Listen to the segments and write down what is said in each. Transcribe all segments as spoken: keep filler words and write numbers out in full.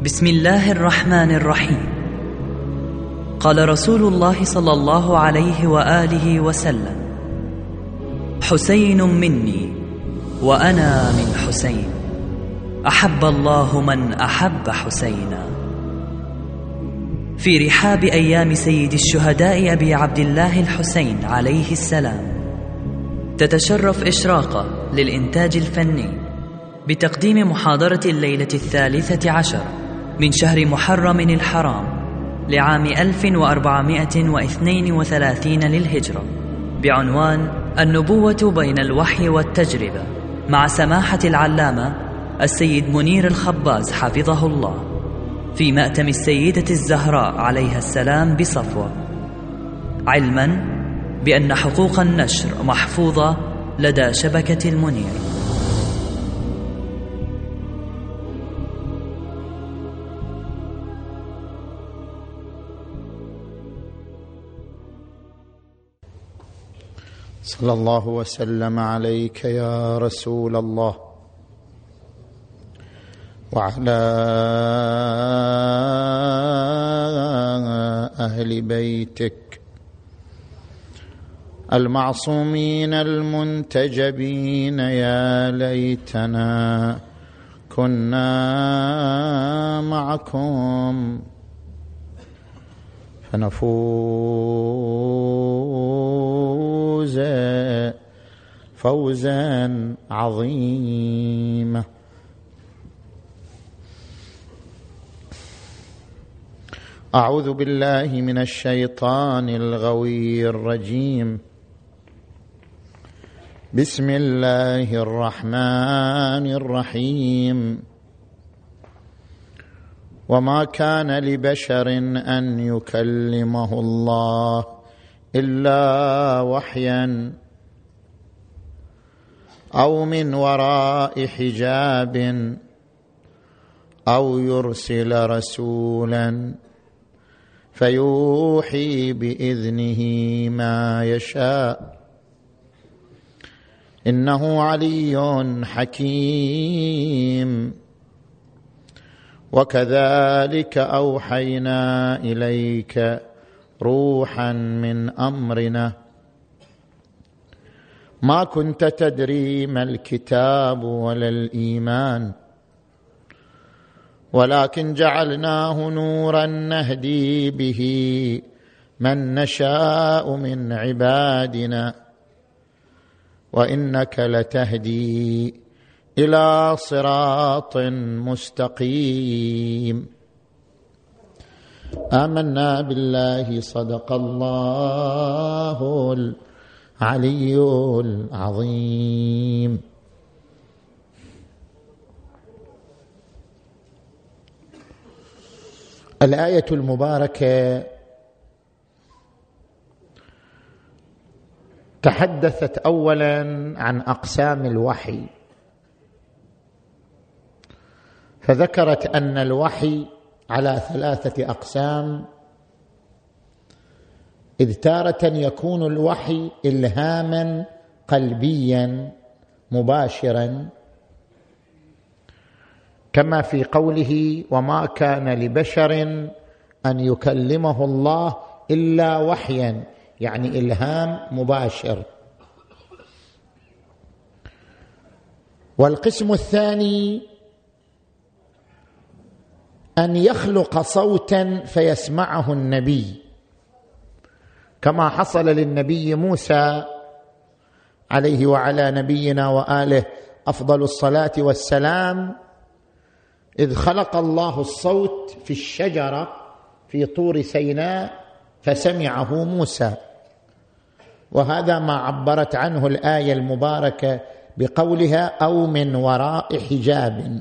بسم الله الرحمن الرحيم. قال رسول الله صلى الله عليه وآله وسلم: حسين مني وأنا من حسين، أحب الله من أحب حسينا. في رحاب أيام سيد الشهداء أبي عبد الله الحسين عليه السلام، تتشرف إشراقة للإنتاج الفني بتقديم محاضرة الليلة الثالثة عشر من شهر محرم الحرام لعام ألف وأربعمائة واثنين وثلاثين للهجرة، بعنوان النبوة بين الوحي والتجربة، مع سماحة العلامة السيد منير الخباز حفظه الله، في مأتم السيدة الزهراء عليها السلام بصفوة، علما بأن حقوق النشر محفوظة لدى شبكة المنير. صلى الله وسلم عليك يا رسول الله وعلى أهل بيتك المعصومين المنتجبين. يا ليتنا كنا معكم فنفوز فوزا عظيما. أعوذ بالله من الشيطان الغوي الرجيم. بسم الله الرحمن الرحيم. وما كان لبشر أن يكلمه الله إلا وحيا أو من وراء حجاب أو يرسل رسولا فيوحي بإذنه ما يشاء، إنه علي حكيم. وكذلك أوحينا إليك روحا من أمرنا ما كنت تدري ما الكتاب ولا الإيمان، ولكن جعلناه نورا نهدي به من نشاء من عبادنا، وإنك لتهدي إلى صراط مستقيم. آمنا بالله، صدق الله العلي العظيم. الآية المباركة تحدثت أولا عن أقسام الوحي، فذكرت أن الوحي على ثلاثة أقسام، إذ تارة يكون الوحي إلهاما قلبيا مباشرا، كما في قوله: وما كان لبشر أن يكلمه الله إلا وحيا، يعني إلهام مباشر. والقسم الثاني أن يخلق صوتا فيسمعه النبي، كما حصل للنبي موسى عليه وعلى نبينا وآله أفضل الصلاة والسلام، إذ خلق الله الصوت في الشجرة في طور سيناء فسمعه موسى. وهذا ما عبرت عنه الآية المباركة بقولها: أو من وراء حجاب.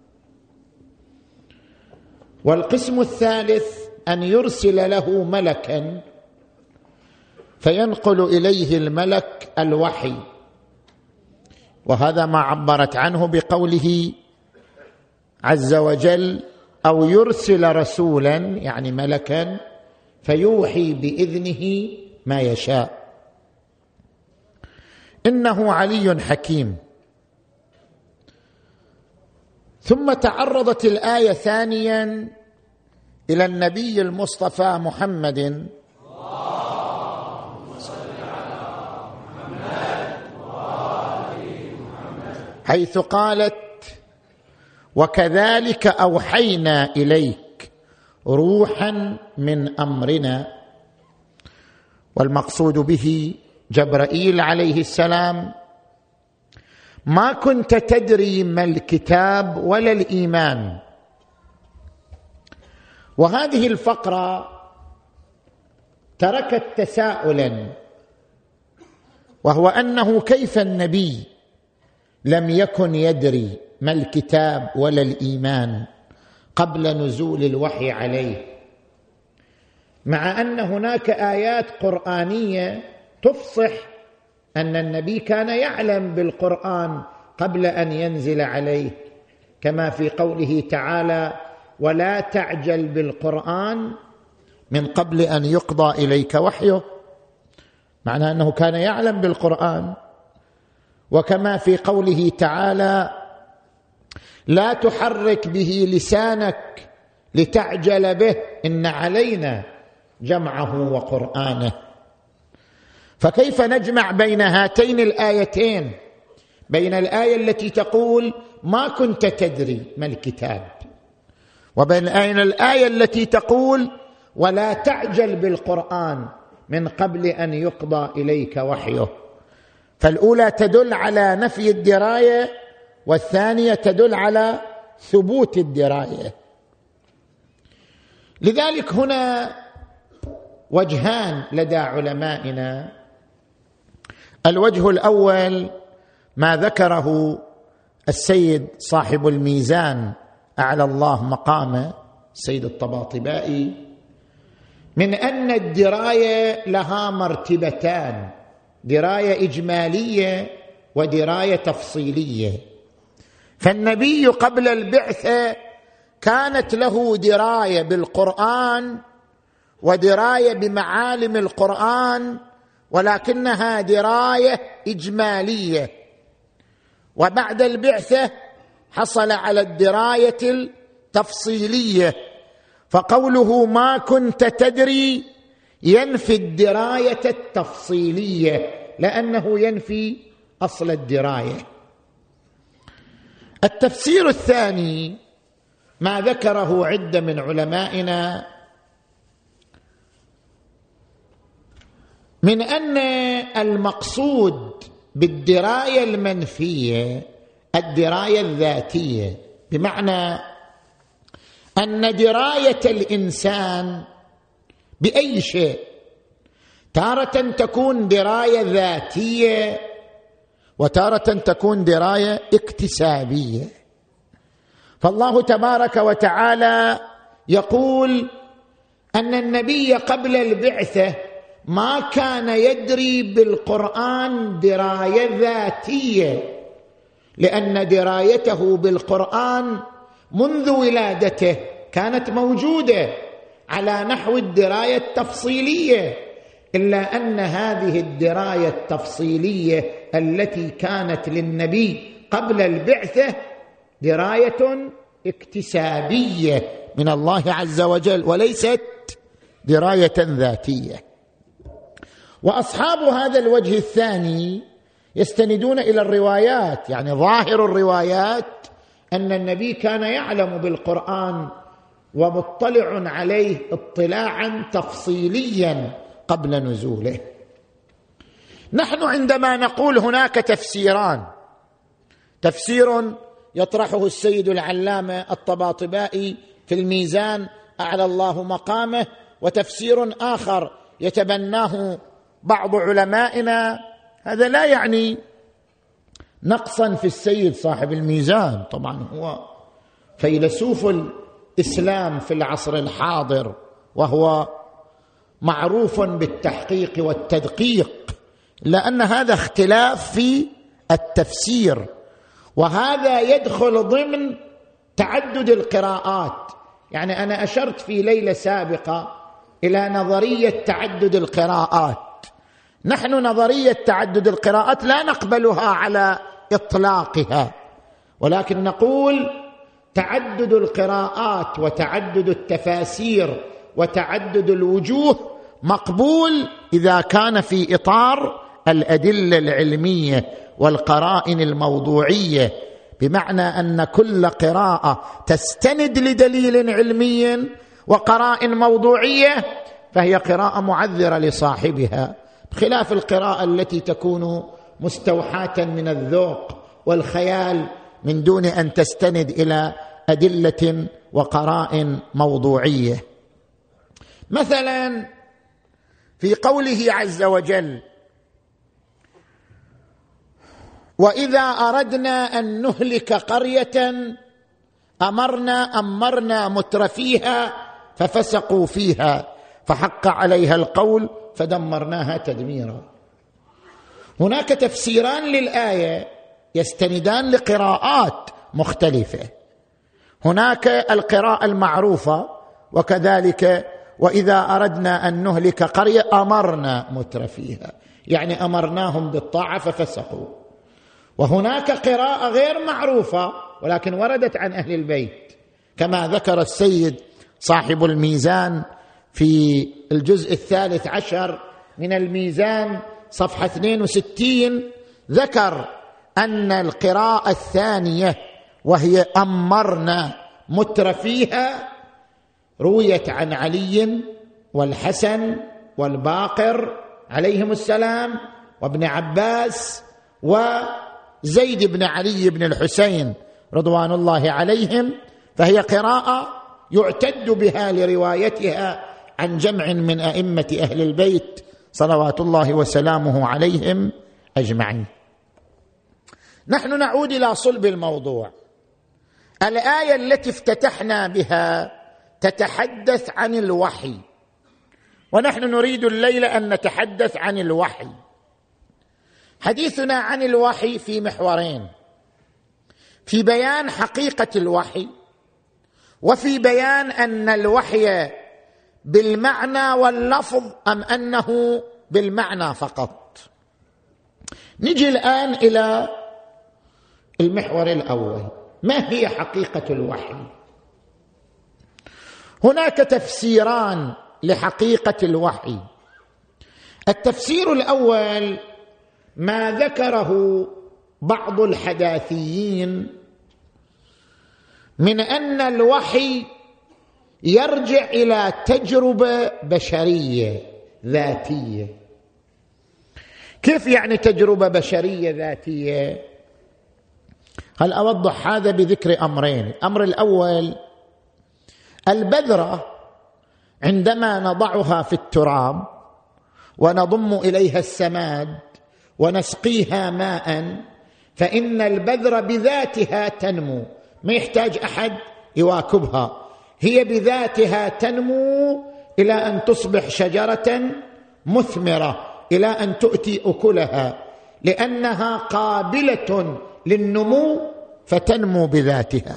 والقسم الثالث أن يرسل له ملكا فينقل إليه الملك الوحي، وهذا ما عبرت عنه بقوله عز وجل: أو يرسل رسولا، يعني ملكا، فيوحي بإذنه ما يشاء، إنه علي حكيم. ثم تعرضت الآية ثانيا إلى النبي المصطفى محمد اللهم صل على محمد وآل محمد، حيث قالت: وكذلك أوحينا إليك روحا من أمرنا. والمقصود به جبرائيل عليه السلام. ما كنت تدري ما الكتاب ولا الإيمان. وهذه الفقرة تركت تساؤلا، وهو أنه كيف النبي لم يكن يدري ما الكتاب ولا الإيمان قبل نزول الوحي عليه، مع أن هناك آيات قرآنية تفصح أن النبي كان يعلم بالقرآن قبل أن ينزل عليه، كما في قوله تعالى: ولا تعجل بالقرآن من قبل أن يقضى إليك وحيه، معنى أنه كان يعلم بالقرآن. وكما في قوله تعالى: لا تحرك به لسانك لتعجل به إن علينا جمعه وقرآنه. فكيف نجمع بين هاتين الآيتين، بين الآية التي تقول ما كنت تدري ما الكتاب، وبين الآية التي تقول ولا تعجل بالقرآن من قبل أن يقضى إليك وحيه؟ فالأولى تدل على نفي الدراية، والثانية تدل على ثبوت الدراية. لذلك هنا وجهان لدى علمائنا. الوجه الأول ما ذكره السيد صاحب الميزان أعلى الله مقامه السيد الطباطبائي، من أن الدراية لها مرتبتان: دراية إجمالية ودراية تفصيلية. فالنبي قبل البعثة كانت له دراية بالقرآن ودراية بمعالم القرآن، ولكنها دراية إجمالية. وبعد البعثة حصل على الدراية التفصيلية. فقوله ما كنت تدري ينفي الدراية التفصيلية، لأنه ينفي أصل الدراية. التفسير الثاني ما ذكره عدة من علمائنا من أن المقصود بالدراية المنفية الدراية الذاتية، بمعنى أن دراية الإنسان بأي شيء تارة تكون دراية ذاتية وتارة تكون دراية اكتسابية. فالله تبارك وتعالى يقول أن النبي قبل البعثة ما كان يدري بالقرآن دراية ذاتية، لأن درايته بالقرآن منذ ولادته كانت موجودة على نحو الدراية التفصيلية، إلا أن هذه الدراية التفصيلية التي كانت للنبي قبل البعثة دراية اكتسابية من الله عز وجل، وليست دراية ذاتية. وأصحاب هذا الوجه الثاني يستندون إلى الروايات، يعني ظاهر الروايات أن النبي كان يعلم بالقرآن ومطلع عليه اطلاعا تفصيليا قبل نزوله. نحن عندما نقول هناك تفسيران: تفسير يطرحه السيد العلامة الطباطبائي في الميزان أعلى الله مقامه، وتفسير آخر يتبناه بعض علمائنا، هذا لا يعني نقصا في السيد صاحب الميزان، طبعا هو فيلسوف الإسلام في العصر الحاضر، وهو معروف بالتحقيق والتدقيق، لأن هذا اختلاف في التفسير، وهذا يدخل ضمن تعدد القراءات. يعني أنا أشرت في ليلة سابقة إلى نظرية تعدد القراءات. نحن نظرية تعدد القراءات لا نقبلها على إطلاقها، ولكن نقول تعدد القراءات وتعدد التفاسير وتعدد الوجوه مقبول إذا كان في إطار الأدلة العلمية والقرائن الموضوعية، بمعنى أن كل قراءة تستند لدليل علمي وقرائن موضوعية فهي قراءة معذرة لصاحبها، بخلاف القراءة التي تكون مستوحاة من الذوق والخيال من دون أن تستند إلى أدلة وقرائن موضوعية. مثلا في قوله عز وجل: وإذا أردنا أن نهلك قرية أمرنا أمرنا مترفيها ففسقوا فيها فحق عليها القول فدمرناها تدميرا. هناك تفسيران للآية يستندان لقراءات مختلفة. هناك القراءة المعروفة وكذلك وإذا أردنا أن نهلك قرية أمرنا مترفيها، يعني أمرناهم بالطاعة ففسقوا. وهناك قراءة غير معروفة ولكن وردت عن أهل البيت، كما ذكر السيد صاحب الميزان في الجزء الثالث عشر من الميزان صفحة اثنين وستين، ذكر أن القراءة الثانية وهي أمرنا مترفيها رويت عن علي والحسن والباقر عليهم السلام وابن عباس وزيد بن علي بن الحسين رضوان الله عليهم، فهي قراءة يعتد بها لروايتها عن جمع من أئمة أهل البيت صلوات الله وسلامه عليهم أجمعين. نحن نعود إلى صلب الموضوع. الآية التي افتتحنا بها تتحدث عن الوحي، ونحن نريد الليلة أن نتحدث عن الوحي. حديثنا عن الوحي في محورين: في بيان حقيقة الوحي، وفي بيان أن الوحي بالمعنى واللفظ أم أنه بالمعنى فقط. نجي الآن إلى المحور الأول: ما هي حقيقة الوحي؟ هناك تفسيران لحقيقة الوحي. التفسير الأول ما ذكره بعض الحداثيين من أن الوحي يرجع إلى تجربة بشرية ذاتية. كيف يعني تجربة بشرية ذاتية؟ هل أوضح هذا بذكر أمرين. الأمر الأول: البذرة عندما نضعها في التراب ونضم إليها السماد ونسقيها ماء فإن البذرة بذاتها تنمو، ما يحتاج أحد يواكبها، هي بذاتها تنمو إلى أن تصبح شجرة مثمرة، إلى أن تؤتي أكلها، لأنها قابلة للنمو فتنمو بذاتها.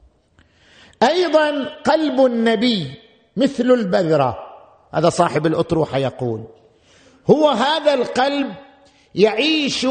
أيضا قلب النبي مثل البذرة، هذا صاحب الأطروحة يقول، هو هذا القلب يعيش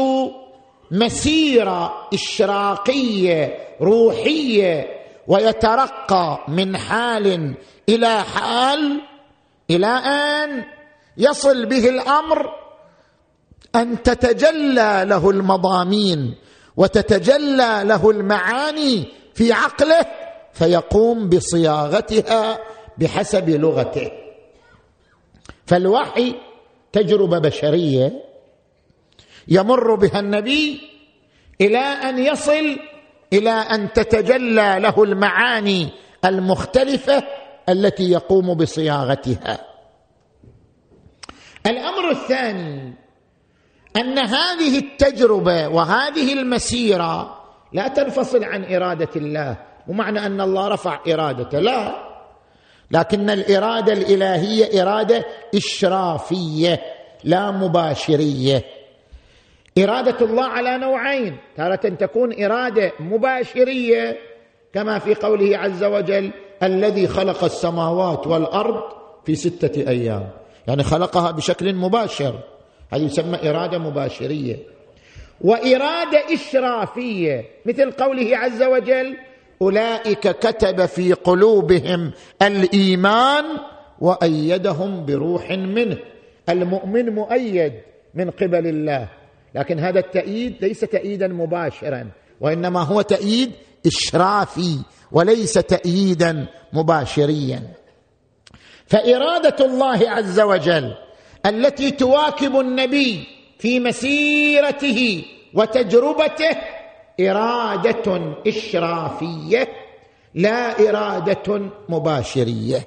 مسيرة إشراقية روحية ويترقى من حال إلى حال إلى أن يصل به الأمر أن تتجلى له المضامين وتتجلى له المعاني في عقله فيقوم بصياغتها بحسب لغته. فالوحي تجربة بشرية يمر بها النبي إلى أن يصل إلى أن تتجلى له المعاني المختلفة التي يقوم بصياغتها. الأمر الثاني أن هذه التجربة وهذه المسيرة لا تنفصل عن إرادة الله، ومعنى أن الله رفع إرادته لا، لكن الإرادة الإلهية إرادة إشرافية لا مباشرية. إرادة الله على نوعين: تارة تكون إرادة مباشرية كما في قوله عز وجل: الذي خلق السماوات والأرض في ستة أيام، يعني خلقها بشكل مباشر، هذه يسمى إرادة مباشرية. وإرادة إشرافية مثل قوله عز وجل: أولئك كتب في قلوبهم الإيمان وأيدهم بروح منه. المؤمن مؤيد من قبل الله، لكن هذا التأييد ليس تأييدا مباشرا، وإنما هو تأييد إشرافي وليس تأييدا مباشريا. فإرادة الله عز وجل التي تواكب النبي في مسيرته وتجربته إرادة إشرافية لا إرادة مباشرية.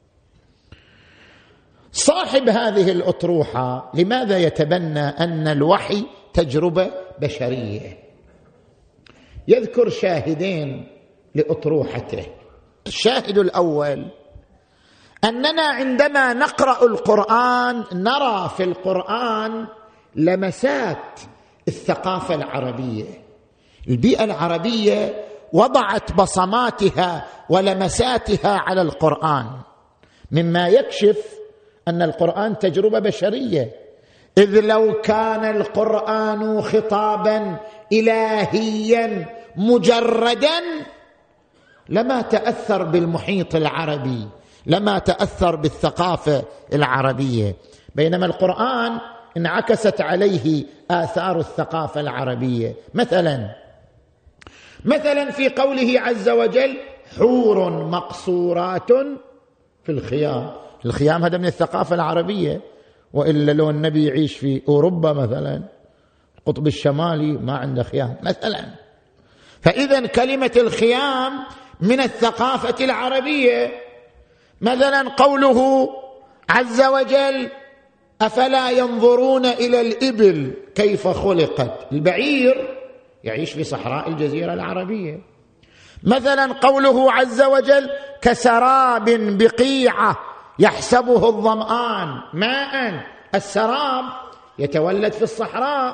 صاحب هذه الأطروحة لماذا يتبنى أن الوحي تجربة بشرية؟ يذكر شاهدين لأطروحته. الشاهد الأول أننا عندما نقرأ القرآن نرى في القرآن لمسات الثقافة العربية. البيئة العربية وضعت بصماتها ولمساتها على القرآن، مما يكشف أن القرآن تجربة بشرية، إذ لو كان القرآن خطابا إلهيا مجردا لما تأثر بالمحيط العربي، لما تأثر بالثقافة العربية، بينما القرآن انعكست عليه آثار الثقافة العربية. مثلا مثلا في قوله عز وجل حور مقصورات في الخيام. الخيام هذا من الثقافة العربية، وإلا لو النبي يعيش في أوروبا مثلا القطب الشمالي ما عنده خيام مثلا. فإذا كلمة الخيام من الثقافة العربية. مثلا قوله عز وجل أفلا ينظرون إلى الإبل كيف خلقت. البعير يعيش في صحراء الجزيرة العربية. مثلا قوله عز وجل كسراب بقيعة يحسبه الظمآن ماء. السراب يتولد في الصحراء.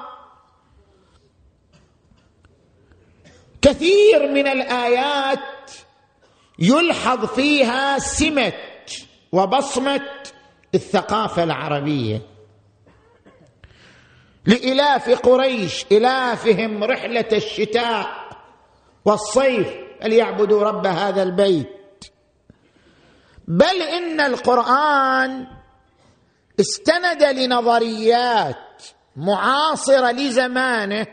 كثير من الآيات يلحظ فيها سمة وبصمة الثقافة العربية. لإلاف قريش إلافهم رحلة الشتاء والصيف فليعبدوا رب هذا البيت. بل إن القرآن استند لنظريات معاصرة لزمانه،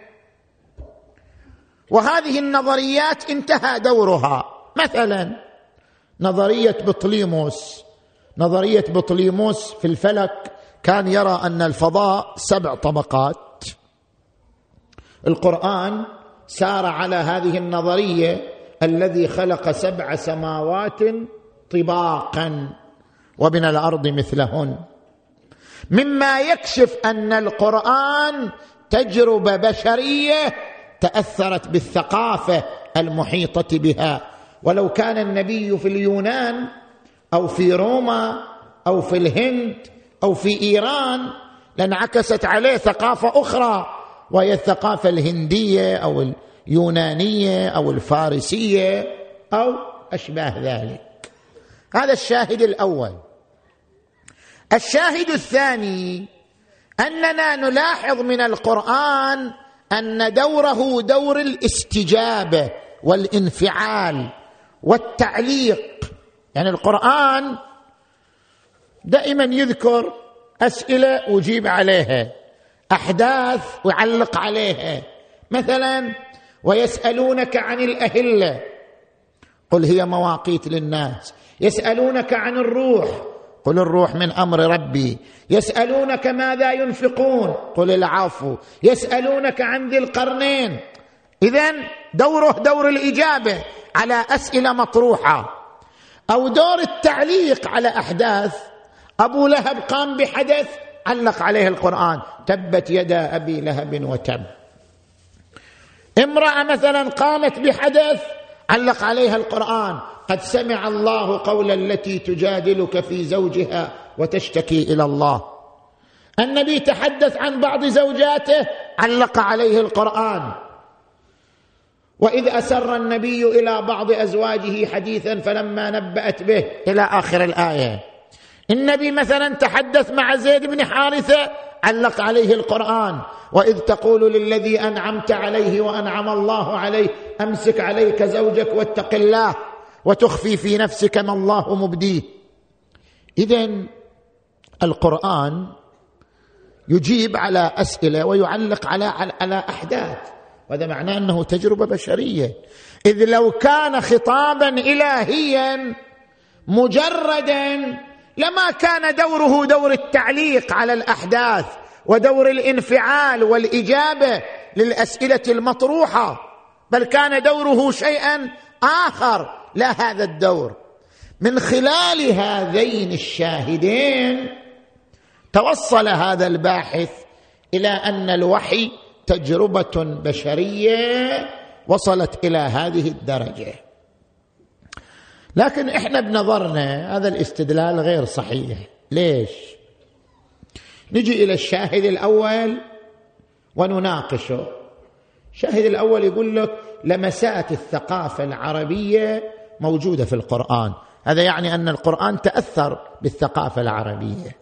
وهذه النظريات انتهى دورها. مثلا نظرية بطليموس. نظرية بطليموس في الفلك كان يرى أن الفضاء سبع طبقات. القرآن سار على هذه النظرية الذي خلق سبع سماوات طباقا ومن الأرض مثلهن، مما يكشف أن القرآن تجربة بشرية تأثرت بالثقافة المحيطة بها. ولو كان النبي في اليونان أو في روما أو في الهند أو في إيران لانعكست عليه ثقافة أخرى، وهي الثقافة الهندية أو اليونانية أو الفارسية أو أشباه ذلك. هذا الشاهد الأول. الشاهد الثاني أننا نلاحظ من القرآن أن دوره دور الاستجابة والانفعال والتعليق. يعني القرآن دائما يذكر أسئلة ويجيب عليها، أحداث ويعلق عليها. مثلا ويسألونك عن الأهلة قل هي مواقيت للناس. يسألونك عن الروح قل الروح من أمر ربي. يسألونك ماذا ينفقون قل العفو. يسألونك عن ذي القرنين. إذن دوره دور الإجابة على أسئلة مطروحة، أو دور التعليق على أحداث. أبو لهب قام بحدث علق عليه القرآن تبت يدا أبي لهب وتب. امرأة مثلا قامت بحدث علق عليها القرآن قد سمع الله قول التي تجادلك في زوجها وتشتكي إلى الله. النبي تحدث عن بعض زوجاته علق عليه القرآن. وإذ أسر النبي إلى بعض أزواجه حديثا فلما نبأت به إلى آخر الآية. النبي مثلا تحدث مع زيد بن حارثة علق عليه القرآن: وإذ تقول للذي أنعمت عليه وأنعم الله عليه أمسك عليك زوجك واتق الله وتخفي في نفسك ما الله مبديه. إذن القرآن يجيب على أسئلة ويعلق على على أحداث، وهذا معناه أنه تجربة بشرية. إذ لو كان خطابا إلهيا مجردا لما كان دوره دور التعليق على الأحداث ودور الانفعال والإجابة للأسئلة المطروحة، بل كان دوره شيئا آخر، لا هذا الدور. من خلال هذين الشاهدين توصل هذا الباحث إلى أن الوحي تجربة بشرية وصلت إلى هذه الدرجة. لكن إحنا بنظرنا هذا الاستدلال غير صحيح. ليش؟ نجي إلى الشاهد الأول ونناقشه. الشاهد الأول يقول لك لمسات الثقافة العربية موجودة في القرآن، هذا يعني أن القرآن تأثر بالثقافة العربية.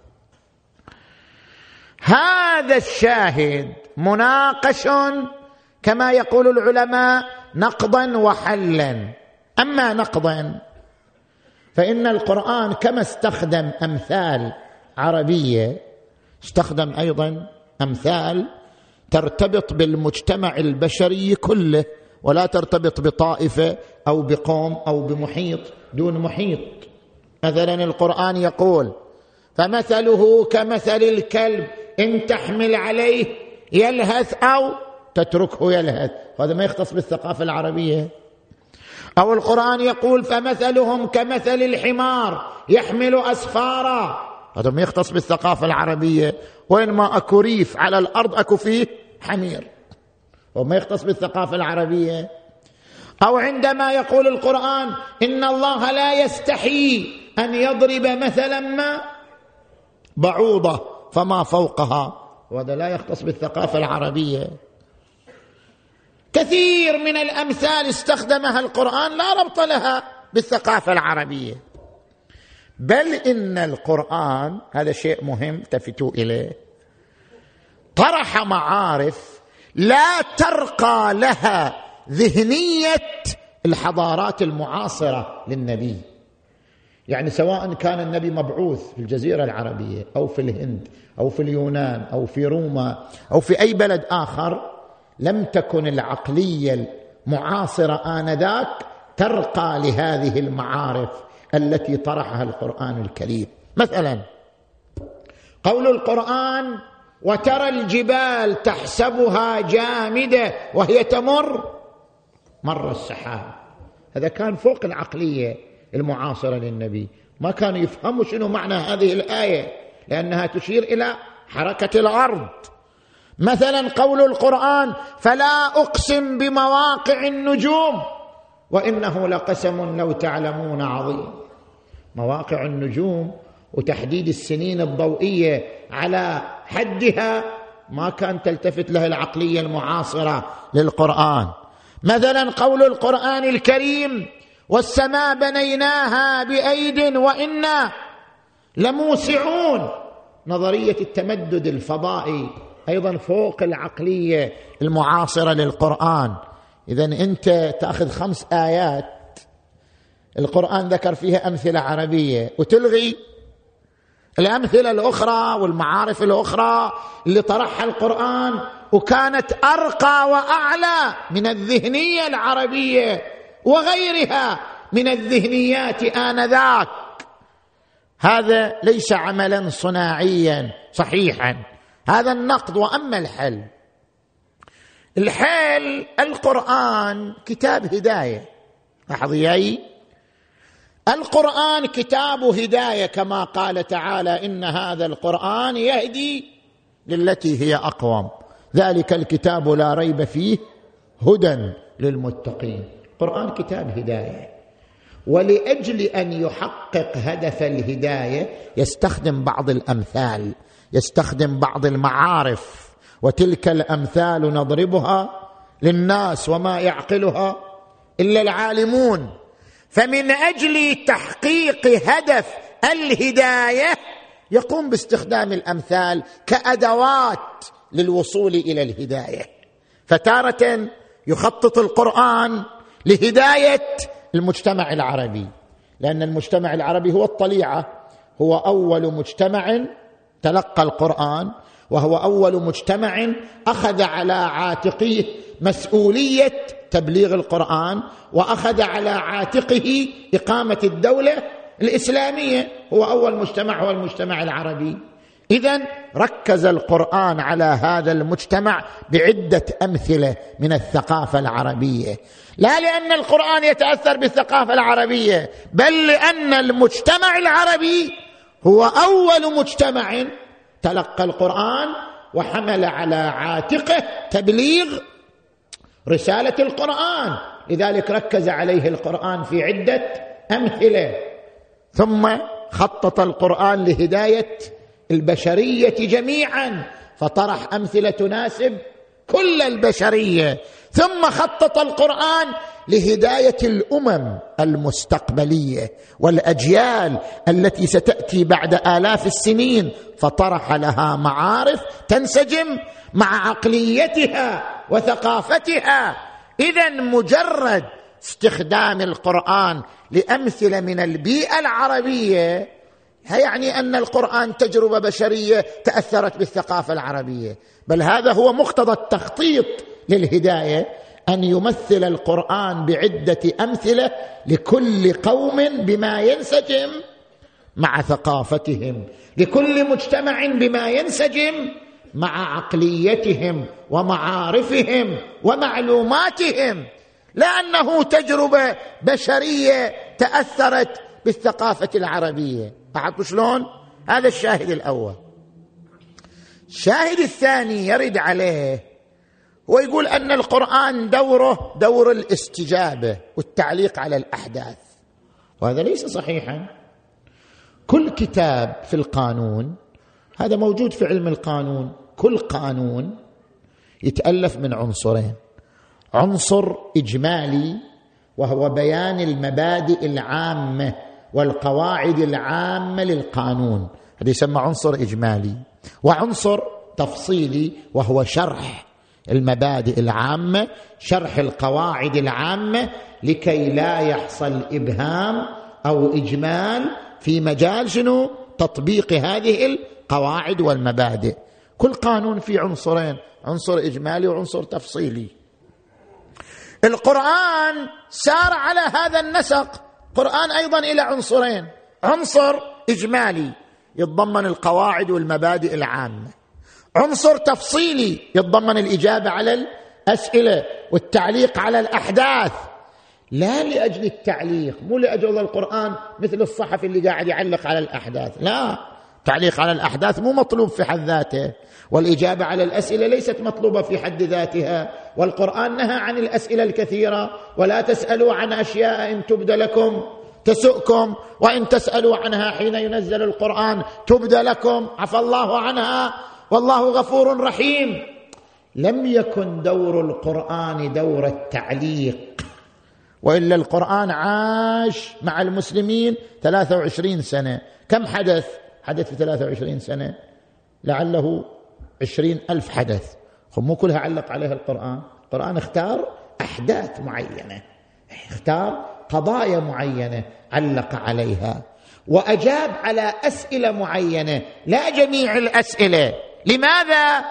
هذا الشاهد مناقش كما يقول العلماء نقضا وحلا. أما نقضا فإن القرآن كما استخدم أمثال عربية استخدم أيضا أمثال ترتبط بالمجتمع البشري كله، ولا ترتبط بطائفة أو بقوم أو بمحيط دون محيط. مثلا القرآن يقول: فمثله كمثل الكلب إن تحمل عليه يلهث أو تتركه يلهث، هذا ما يختص بالثقافة العربية. أو القرآن يقول: فمثلهم كمثل الحمار يحمل أسفارا، هذا ما يختص بالثقافة العربية. وين ما أكو ريف على الأرض أكو فيه حمير، وما يختص بالثقافة العربية. أو عندما يقول القرآن: إن الله لا يستحي أن يضرب مثلا ما بعوضة فما فوقها، وهذا لا يختص بالثقافة العربية. كثير من الأمثال استخدمها القرآن لا ربط لها بالثقافة العربية، بل إن القرآن، هذا شيء مهم التفتوا إليه، طرح معارف لا ترقى لها ذهنية الحضارات المعاصرة للنبي. يعني سواء كان النبي مبعوث في الجزيرة العربية أو في الهند أو في اليونان أو في روما أو في أي بلد آخر، لم تكن العقلية المعاصرة آنذاك ترقى لهذه المعارف التي طرحها القرآن الكريم. مثلا قول القرآن: وترى الجبال تحسبها جامدة وهي تمر مر السحاب، هذا كان فوق العقلية المعاصرة للنبي، ما كانوا يفهموا شنو معنى هذه الآية لأنها تشير إلى حركة الأرض. مثلا قول القرآن: فلا أقسم بمواقع النجوم وإنه لقسم لو تعلمون عظيم. مواقع النجوم وتحديد السنين الضوئية على حدها ما كان تلتفت له العقلية المعاصرة للقرآن. مثلا قول القرآن الكريم: والسماء بنيناها بأيد وإنا لموسعون، نظرية التمدد الفضائي أيضا فوق العقلية المعاصرة للقرآن. إذن أنت تأخذ خمس آيات القرآن ذكر فيها أمثلة عربية وتلغي الأمثلة الأخرى والمعارف الأخرى اللي طرحها القرآن وكانت أرقى وأعلى من الذهنية العربية وغيرها من الذهنيات آنذاك. هذا ليس عملا صناعيا صحيحا، هذا النقد. وأما الحل، الحل القرآن كتاب هداية. لاحظي، القرآن كتاب هداية كما قال تعالى: إن هذا القرآن يهدي للتي هي أقوم، ذلك الكتاب لا ريب فيه هدى للمتقين. القرآن كتاب هداية، ولأجل أن يحقق هدف الهداية يستخدم بعض الأمثال، يستخدم بعض المعارف، وتلك الأمثال نضربها للناس وما يعقلها إلا العالمون. فمن أجل تحقيق هدف الهداية يقوم باستخدام الأمثال كأدوات للوصول إلى الهداية. فتارة يخطط القرآن لهداية المجتمع العربي، لأن المجتمع العربي هو الطليعة، هو أول مجتمع تلقى القرآن، وهو أول مجتمع أخذ على عاتقه مسؤولية تبليغ القرآن، وأخذ على عاتقه إقامة الدولة الإسلامية. هو أول مجتمع، هو المجتمع العربي. إذن ركز القرآن على هذا المجتمع بعدة أمثلة من الثقافة العربية، لا لأن القرآن يتأثر بالثقافة العربية، بل لأن المجتمع العربي هو أول مجتمع تلقى القرآن وحمل على عاتقه تبليغ رسالة القرآن، لذلك ركز عليه القرآن في عدة أمثلة. ثم خطط القرآن لهداية البشرية جميعا، فطرح أمثلة تناسب كل البشرية. ثم خطط القرآن لهداية الأمم المستقبلية والأجيال التي ستأتي بعد آلاف السنين، فطرح لها معارف تنسجم مع عقليتها وثقافتها. إذن مجرد استخدام القرآن لأمثلة من البيئة العربية يعني أن القرآن تجربة بشرية تأثرت بالثقافة العربية، بل هذا هو مقتضى التخطيط للهداية، أن يمثل القرآن بعدة أمثلة لكل قوم بما ينسجم مع ثقافتهم، لكل مجتمع بما ينسجم مع عقليتهم ومعارفهم ومعلوماتهم، لأنه تجربة بشرية تأثرت بالثقافة العربية. أعرفوا شلون؟ هذا الشاهد الأول. الشاهد الثاني يرد عليه ويقول أن القرآن دوره دور الاستجابة والتعليق على الأحداث، وهذا ليس صحيحا. كل كتاب في القانون، هذا موجود في علم القانون، كل قانون يتألف من عنصرين: عنصر إجمالي وهو بيان المبادئ العامة والقواعد العامة للقانون، هذا يسمى عنصر إجمالي، وعنصر تفصيلي وهو شرح المبادئ العامة، شرح القواعد العامة، لكي لا يحصل إبهام أو إجمال في مجال شنو؟ تطبيق هذه القواعد والمبادئ. كل قانون فيه عنصرين، عنصر إجمالي وعنصر تفصيلي. القرآن سار على هذا النسق. القرآن أيضا إلى عنصرين: عنصر إجمالي يتضمن القواعد والمبادئ العامة، عنصر تفصيلي يتضمن الإجابة على الأسئلة والتعليق على الأحداث. لا لأجل التعليق، مو لأجل القرآن مثل الصحفي اللي قاعد يعلق على الأحداث، لا، تعليق على الأحداث مو مطلوب في حد ذاته، والإجابة على الأسئلة ليست مطلوبة في حد ذاتها. والقرآن نهى عن الأسئلة الكثيرة: ولا تسألوا عن أشياء إن تبد لكم تسؤكم، وإن تسألوا عنها حين ينزل القرآن تبد لكم، عفى الله عنها والله غفور رحيم. لم يكن دور القرآن دور التعليق، وإلا القرآن عاش مع المسلمين ثلاثة وعشرين سنة. كم حدث حدث في ثلاثة وعشرين سنة؟ لعله عشرين ألف حدث، مو كلها علق عليها القرآن. القرآن اختار أحداث معينة، اختار قضايا معينة علق عليها، وأجاب على أسئلة معينة، لا جميع الأسئلة. لماذا؟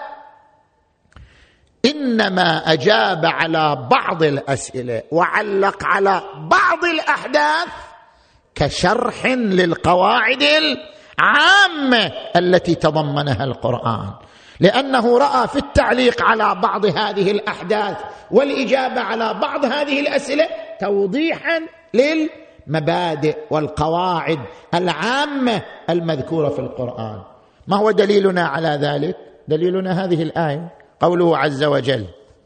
إنما أجاب على بعض الأسئلة وعلق على بعض الأحداث كشرح للقواعد العامة التي تضمنها القرآن، لأنه رأى في التعليق على بعض هذه الأحداث والإجابة على بعض هذه الأسئلة توضيحا للمبادئ والقواعد العامة المذكورة في القرآن. ما هو دليلنا على ذلك؟ دليلنا هذه الآية، قوله عز وجل: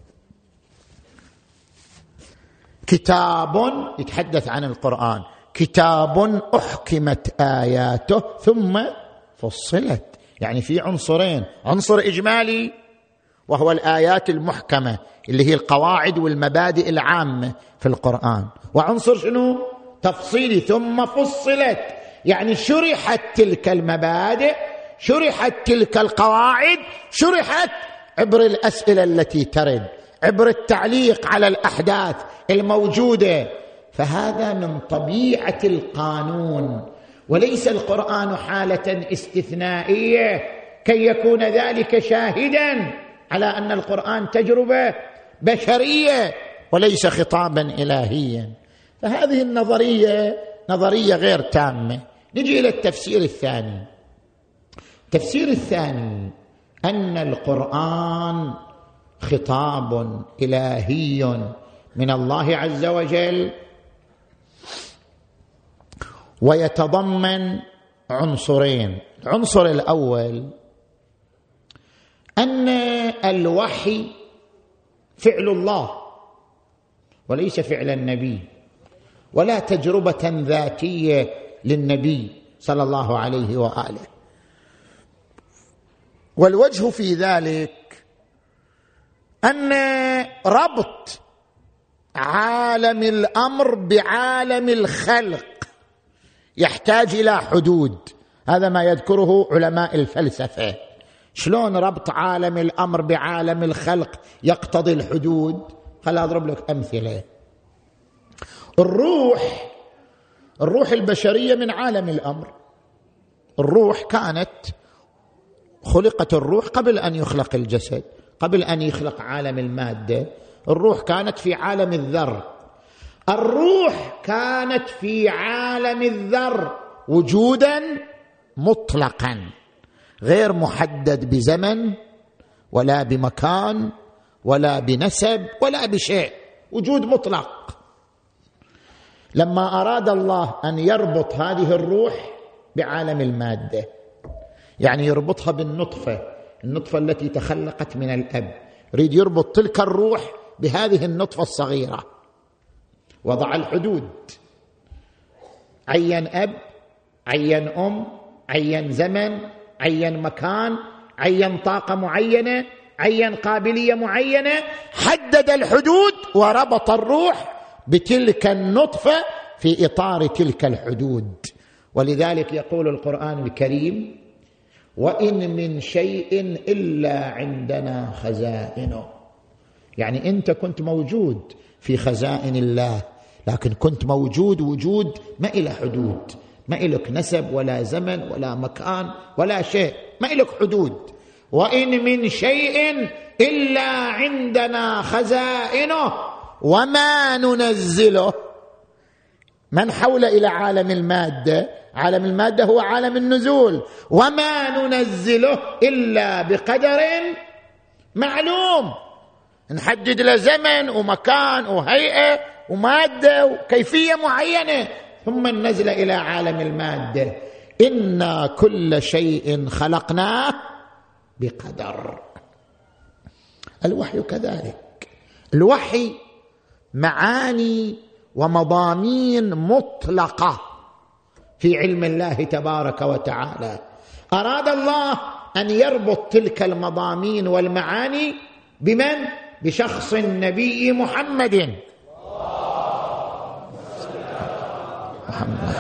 كتاب، يتحدث عن القرآن، كتاب أحكمت آياته ثم فصلت. يعني في عنصرين: عنصر إجمالي وهو الآيات المحكمة اللي هي القواعد والمبادئ العامة في القرآن، وعنصر شنو؟ تفصيلي ثم فصلت. يعني شرحت تلك المبادئ، شرحت تلك القواعد، شرحت عبر الأسئلة التي ترد، عبر التعليق على الأحداث الموجودة. فهذا من طبيعة القانون، وليس القرآن حالة استثنائية كي يكون ذلك شاهدا على أن القرآن تجربة بشرية وليس خطابا إلهيا. فهذه النظرية نظرية غير تامة. نجي إلى التفسير الثاني. التفسير الثاني أن القرآن خطاب إلهي من الله عز وجل، ويتضمن عنصرين. العنصر الأول أن الوحي فعل الله وليس فعل النبي، ولا تجربة ذاتية للنبي صلى الله عليه وآله. والوجه في ذلك أن ربط عالم الأمر بعالم الخلق يحتاج إلى حدود. هذا ما يذكره علماء الفلسفة. شلون ربط عالم الأمر بعالم الخلق يقتضي الحدود؟ خل أضرب لك أمثلة. الروح الروح البشرية من عالم الأمر. الروح كانت خلقت الروح قبل أن يخلق الجسد، قبل أن يخلق عالم المادة. الروح كانت في عالم الذر. الروح كانت في عالم الذر وجودا مطلقا غير محدد بزمن ولا بمكان ولا بنسب ولا بشيء، وجود مطلق. لما أراد الله أن يربط هذه الروح بعالم المادة، يعني يربطها بالنطفة، النطفة التي تخلقت من الأب، يريد يربط تلك الروح بهذه النطفة الصغيرة، وضع الحدود. عين أب، عين أم، عين زمن، عين مكان، عين طاقة معينة، عين قابلية معينة، حدد الحدود وربط الروح بتلك النطفة في إطار تلك الحدود. ولذلك يقول القرآن الكريم: وإن من شيء إلا عندنا خزائنه. يعني أنت كنت موجود في خزائن الله، لكن كنت موجود وجود ما إلى حدود، ما إلك نسب ولا زمن ولا مكان ولا شيء، ما إلك حدود. وإن من شيء إلا عندنا خزائنه وما ننزله. من حول إلى عالم المادة، عالم المادة هو عالم النزول، وما ننزله إلا بقدر معلوم. نحدد له زمن ومكان وهيئة ومادة وكيفية معينة، ثم النزل إلى عالم المادة. إنا كل شيء خلقناه بقدر. الوحي كذلك. الوحي معاني ومضامين مطلقة في علم الله تبارك وتعالى. أراد الله أن يربط تلك المضامين والمعاني بمن؟ بشخص النبي محمد. محمد.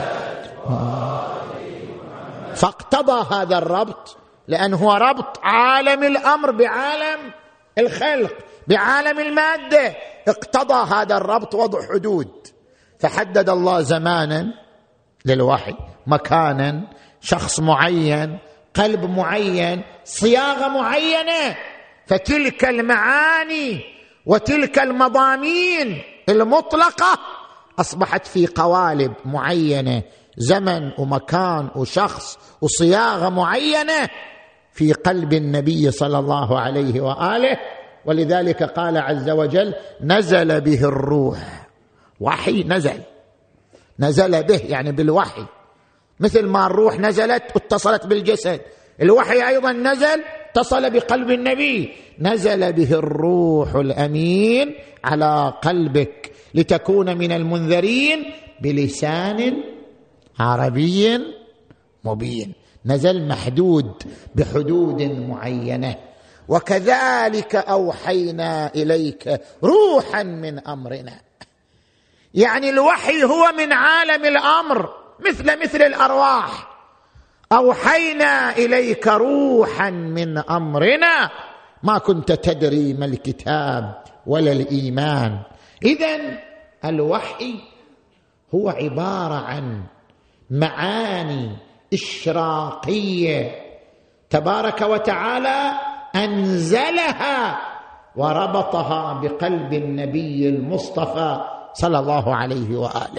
فاقتضى هذا الربط، لأنه هو ربط عالم الأمر بعالم الخلق بعالم المادة. اقتضى هذا الربط وضع حدود، فحدد الله زمانا للوحي، مكانا، شخص معين، قلب معين، صياغة معينة. فتلك المعاني وتلك المضامين المطلقة أصبحت في قوالب معينة، زمن ومكان وشخص وصياغة معينة في قلب النبي صلى الله عليه وآله. ولذلك قال عز وجل: نزل به الروح. وحي نزل، نزل به يعني بالوحي، مثل ما الروح نزلت واتصلت بالجسد، الوحي أيضا نزل اتصل بقلب النبي. نزل به الروح الأمين على قلبك لتكون من المنذرين بلسان عربي مبين. نزل محدود بحدود معينة. وكذلك أوحينا إليك روحا من أمرنا. يعني الوحي هو من عالم الأمر، مثل مثل الأرواح. أوحينا إليك روحا من أمرنا ما كنت تدري ما الكتاب ولا الإيمان. إذن الوحي هو عبارة عن معاني إشراقية تبارك وتعالى أنزلها وربطها بقلب النبي المصطفى صلى الله عليه وآله.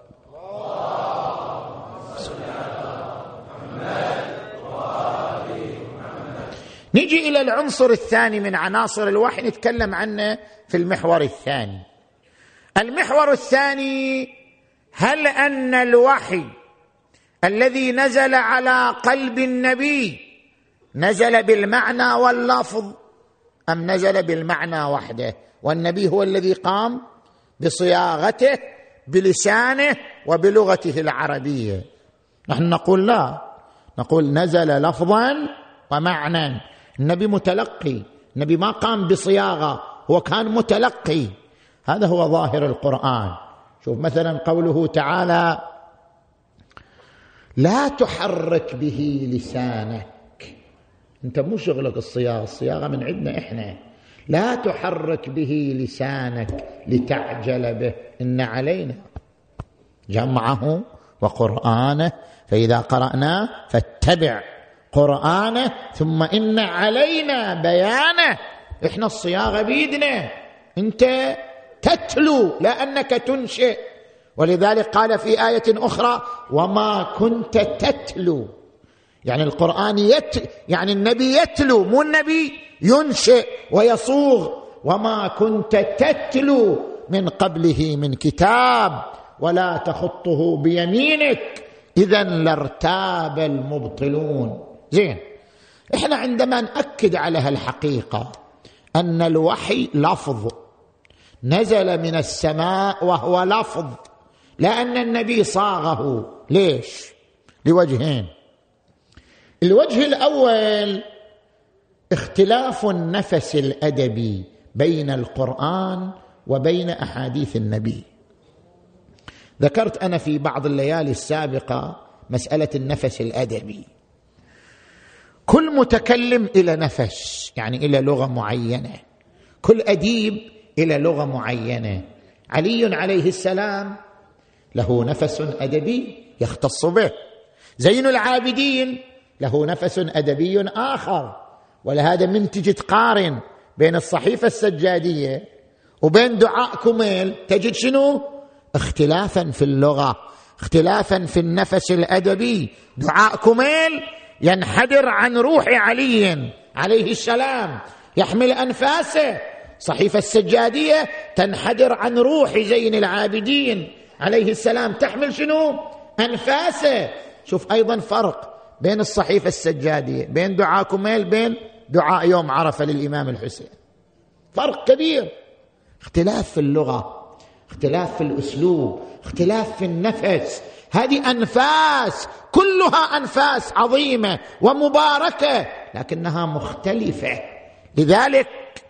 نجي إلى العنصر الثاني من عناصر الوحي نتكلم عنه في المحور الثاني. المحور الثاني: هل أن الوحي الذي نزل على قلب النبي نزل بالمعنى واللفظ أم نزل بالمعنى وحده، والنبي هو الذي قام بصياغته بلسانه وبلغته العربية؟ نحن نقول لا، نقول نزل لفظا ومعنى. النبي متلقي، النبي ما قام بصياغة، هو كان متلقي. هذا هو ظاهر القرآن. شوف مثلا قوله تعالى: لا تحرك به لسانك. انت مو شغلك الصياغة، الصياغة من عندنا احنا. لا تحرك به لسانك لتعجل به، إن علينا جمعه وقرآنه فإذا قرأناه فاتبع قرآنه ثم إن علينا بيانه. إحنا الصياغة بيدنا، أنت تتلو لا أنك تنشئ. ولذلك قال في آية أخرى: وما كنت تتلو، يعني القرآن يت... يعني النبي يتلو، مو النبي ينشئ ويصوغ. وما كنت تتلو من قبله من كتاب ولا تخطه بيمينك إذا لارتاب المبطلون. زين، إحنا عندما نأكد على هالحقيقة أن الوحي لفظ نزل من السماء وهو لفظ، لأن النبي صاغه. ليش؟ لوجهين. الوجه الأول اختلاف النفس الأدبي بين القرآن وبين أحاديث النبي. ذكرت أنا في بعض الليالي السابقة مسألة النفس الأدبي. كل متكلم إلى نفس، يعني إلى لغة معينة، كل أديب إلى لغة معينة. علي عليه السلام له نفس أدبي يختص به، زين العابدين له نفس أدبي آخر. ولهذا من تجي تقارن بين الصحيفة السجادية وبين دعاء كميل تجد شنو؟ اختلافا في اللغة، اختلافا في النفس الأدبي. دعاء كميل ينحدر عن روح علي عليه السلام، يحمل أنفاسه. صحيفة السجادية تنحدر عن روح زين العابدين عليه السلام، تحمل شنو؟ أنفاسه. شوف أيضا فرق بين الصحيفة السجادية، بين دعاء كميل، بين دعاء يوم عرفة للإمام الحسين. فرق كبير. اختلاف في اللغة، اختلاف في الأسلوب، اختلاف في النفس. هذه أنفاس كلها أنفاس عظيمة ومباركة، لكنها مختلفة. لذلك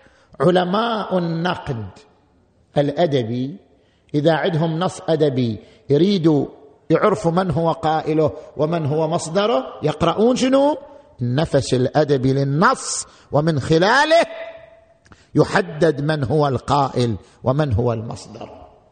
علماء النقد الأدبي إذا عندهم نص أدبي يريدوا يعرفوا من هو قائله ومن هو مصدره، يقرؤون شنو؟ النفس الأدبي للنص، ومن خلاله يحدد من هو القائل ومن هو المصدر.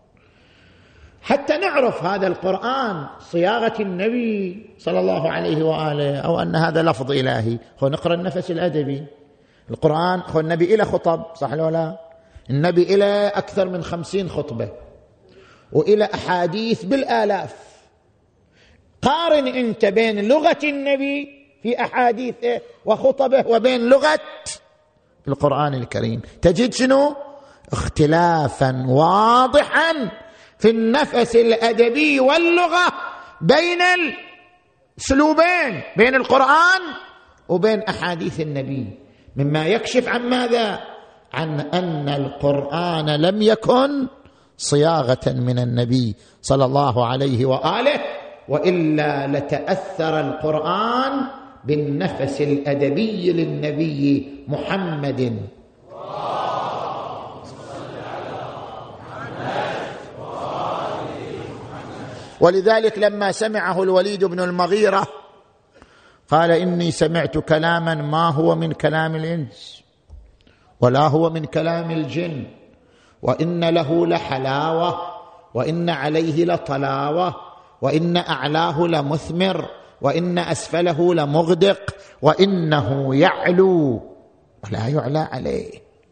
حتى نعرف هذا القرآن صياغة النبي صلى الله عليه وآله أو أن هذا لفظ إلهي، خو نقرأ النفس الأدبي. القرآن خو النبي إلى خطب، صح ولا لا؟ النبي إلى أكثر من خمسين خطبة وإلى أحاديث بالآلاف. قارن أنت بين لغة النبي في أحاديثه وخطبه وبين لغة القرآن الكريم، تجد شنو؟ اختلافا واضحا في النفس الأدبي واللغة بين الأسلوبين، بين القرآن وبين أحاديث النبي، مما يكشف عن ماذا؟ عن أن القرآن لم يكن صياغة من النبي صلى الله عليه وآله، وإلا لتأثر القرآن بالنفس الأدبي للنبي محمد. ولذلك لما سمعه الوليد بن المغيرة قال إني سمعت كلاما ما هو من كلام الإنس ولا هو من كلام الجن، وإن له لحلاوة وإن عليه لطلاوة وإن أعلاه لمثمر وإن أسفله لمغدق وإنه يعلو ولا يعلى عليه.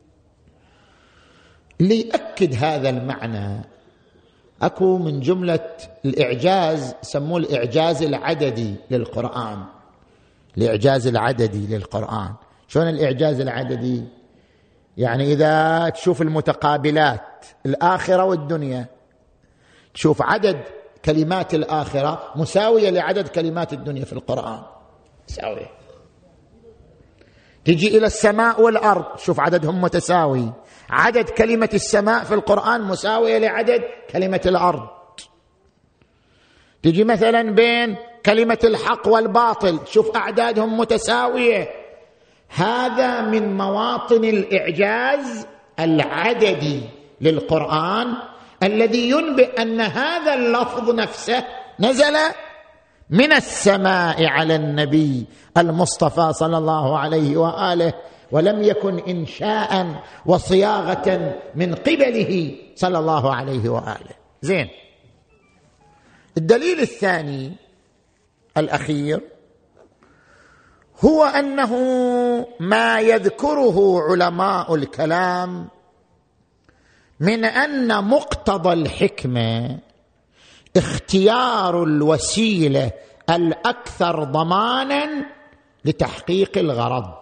اللي يأكد هذا المعنى أكو من جملة الإعجاز، سموه الإعجاز العددي للقرآن. الإعجاز العددي للقرآن شلون الإعجاز العددي؟ يعني إذا تشوف المتقابلات الآخرة والدنيا، تشوف عدد كلمات الآخرة مساوية لعدد كلمات الدنيا في القرآن، مساوية. تجي إلى السماء والأرض، شوف عددهم متساوي، عدد كلمة السماء في القرآن مساوية لعدد كلمة الأرض. تجي مثلا بين كلمة الحق والباطل، شوف أعدادهم متساوية. هذا من مواطن الإعجاز العددي للقرآن الذي ينبئ أن هذا اللفظ نفسه نزل من السماء على النبي المصطفى صلى الله عليه وآله، ولم يكن إنشاء وصياغة من قبله صلى الله عليه وآله. زين، الدليل الثاني الأخير هو أنه ما يذكره علماء الكلام من أن مقتضى الحكمة اختيار الوسيلة الأكثر ضمانا لتحقيق الغرض.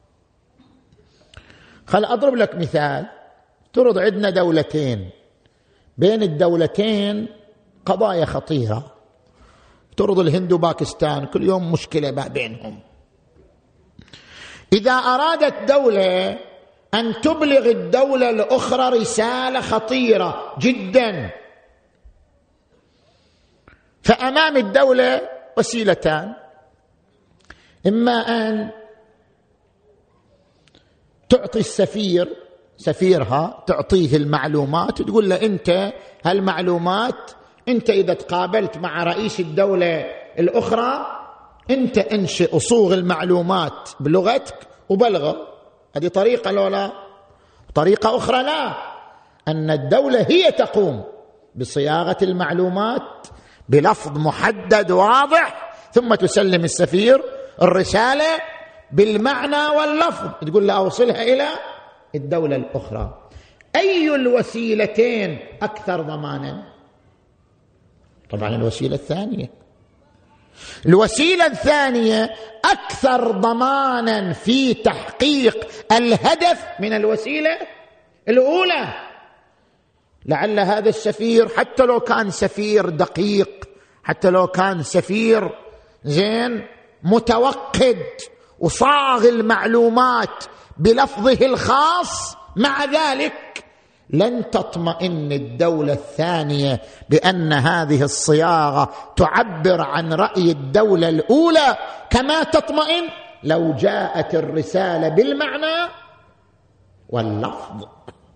خل أضرب لك مثال. ترد عندنا دولتين، بين الدولتين قضايا خطيرة، ترد الهند وباكستان كل يوم مشكلة ما بينهم. إذا أرادت دولة أن تبلغ الدولة الأخرى رسالة خطيرة جدا، فأمام الدولة وسيلتان: إما أن تعطي السفير سفيرها تعطيه المعلومات وتقول له أنت هالمعلومات أنت إذا تقابلت مع رئيس الدولة الأخرى أنت انشئ صوغ المعلومات بلغتك وبلغه. هذه طريقة لولا طريقة أخرى لا، أن الدولة هي تقوم بصياغة المعلومات بلفظ محدد واضح، ثم تسلم السفير الرسالة بالمعنى واللفظ، تقول له أوصلها إلى الدولة الأخرى. أي الوسيلتين أكثر ضمانا؟ طبعا الوسيلة الثانية. الوسيلة الثانية أكثر ضمانا في تحقيق الهدف من الوسيلة الأولى. لعل هذا السفير حتى لو كان سفير دقيق، حتى لو كان سفير زين متوقد وصاغ المعلومات بلفظه الخاص، مع ذلك لن تطمئن الدولة الثانية بأن هذه الصياغة تعبر عن رأي الدولة الأولى كما تطمئن لو جاءت الرسالة بالمعنى واللفظ.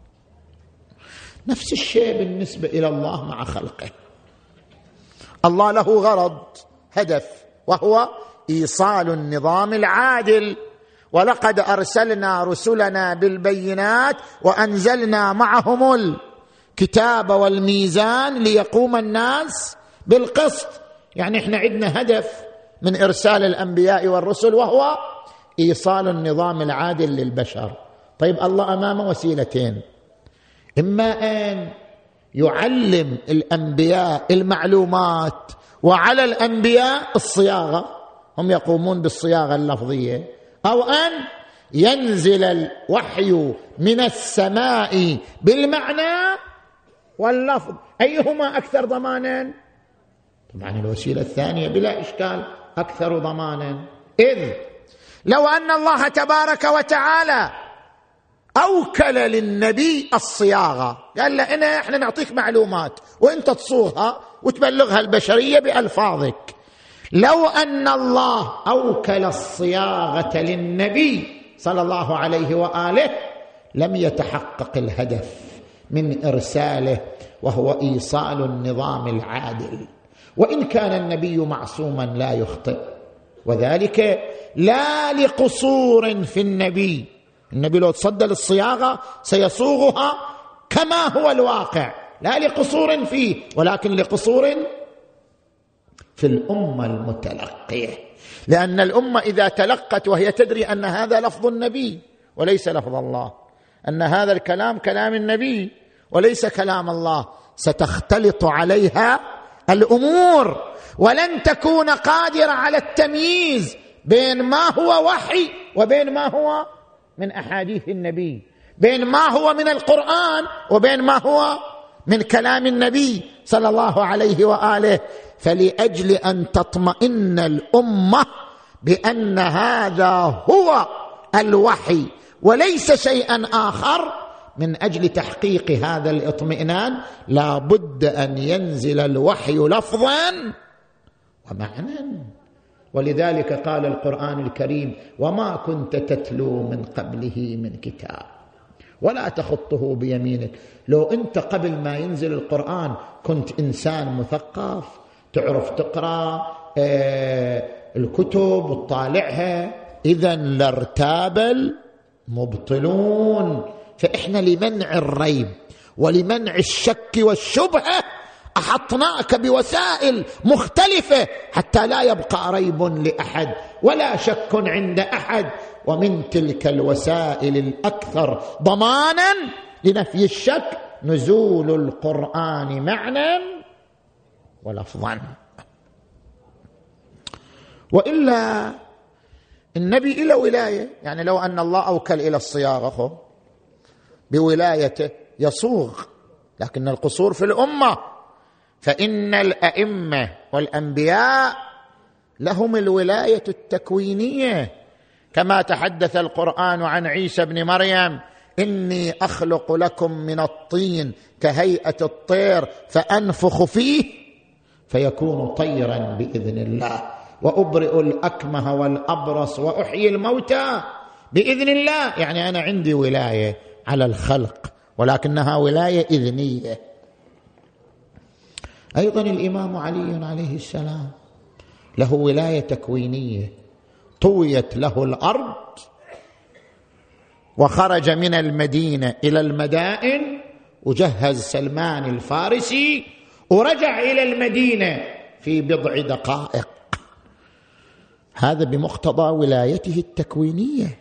نفس الشيء بالنسبة إلى الله مع خلقه. الله له غرض، هدف، وهو إيصال النظام العادل. ولقد أرسلنا رسلنا بالبينات وأنزلنا معهم الكتاب والميزان ليقوم الناس بالقسط. يعني إحنا عندنا هدف من إرسال الأنبياء والرسل وهو إيصال النظام العادل للبشر. طيب الله أمامه وسيلتين: إما أن يعلم الأنبياء المعلومات وعلى الأنبياء الصياغة، هم يقومون بالصياغة اللفظية، أو أن ينزل الوحي من السماء بالمعنى واللفظ. أيهما أكثر ضمانا؟ طبعا الوسيلة الثانية بلا إشكال أكثر ضمانا. إذ لو أن الله تبارك وتعالى أوكل للنبي الصياغة، قال له إنا إحنا نعطيك معلومات وإنت تصوغها وتبلغها البشرية بألفاظك، لو أن الله أوكل الصياغة للنبي صلى الله عليه وآله لم يتحقق الهدف من إرساله، وهو إيصال النظام العادل. وإن كان النبي معصوما لا يخطئ، وذلك لا لقصور في النبي. النبي لو تصدى للصياغة سيصوغها كما هو الواقع، لا لقصور فيه، ولكن لقصور في الأمة المتلقية، لأن الأمة إذا تلقت وهي تدري أن هذا لفظ النبي وليس لفظ الله، أن هذا الكلام كلام النبي وليس كلام الله، ستختلط عليها الأمور، ولن تكون قادرة على التمييز بين ما هو وحي وبين ما هو من أحاديث النبي، بين ما هو من القرآن وبين ما هو من كلام النبي صلى الله عليه وآله. فلأجل أن تطمئن الأمة بأن هذا هو الوحي وليس شيئا آخر، من أجل تحقيق هذا الاطمئنان لا بد أن ينزل الوحي لفظا ومعنى. ولذلك قال القرآن الكريم: وما كنت تتلو من قبله من كتاب ولا تخطه بيمينك. لو أنت قبل ما ينزل القرآن كنت إنسان مثقف تعرف تقرأ آه الكتب وتطالعها، إذن لارتاب المبطلون. فإحنا لمنع الريب ولمنع الشك والشبهة أحطناك بوسائل مختلفة حتى لا يبقى ريب لأحد ولا شك عند أحد. ومن تلك الوسائل الأكثر ضمانا لنفي الشك نزول القرآن معنى ولفظا، وإلا النبي إلى ولاية، يعني لو أن الله أوكل إلى الصياغة بولايته يصوغ، لكن القصور في الأمة. فإن الأئمة والأنبياء لهم الولاية التكوينية، كما تحدث القرآن عن عيسى بن مريم: إني أخلق لكم من الطين كهيئة الطير فأنفخ فيه فيكون طيرا بإذن الله، وأبرئ الأكمه والأبرص وأحيي الموتى بإذن الله. يعني أنا عندي ولاية على الخلق، ولكنها ولاية إذنية. أيضا الإمام علي عليه السلام له ولاية تكوينية، طويت له الأرض وخرج من المدينة إلى المدائن، وجهز سلمان الفارسي ورجع إلى المدينة في بضع دقائق. هذا بمقتضى ولايته التكوينية.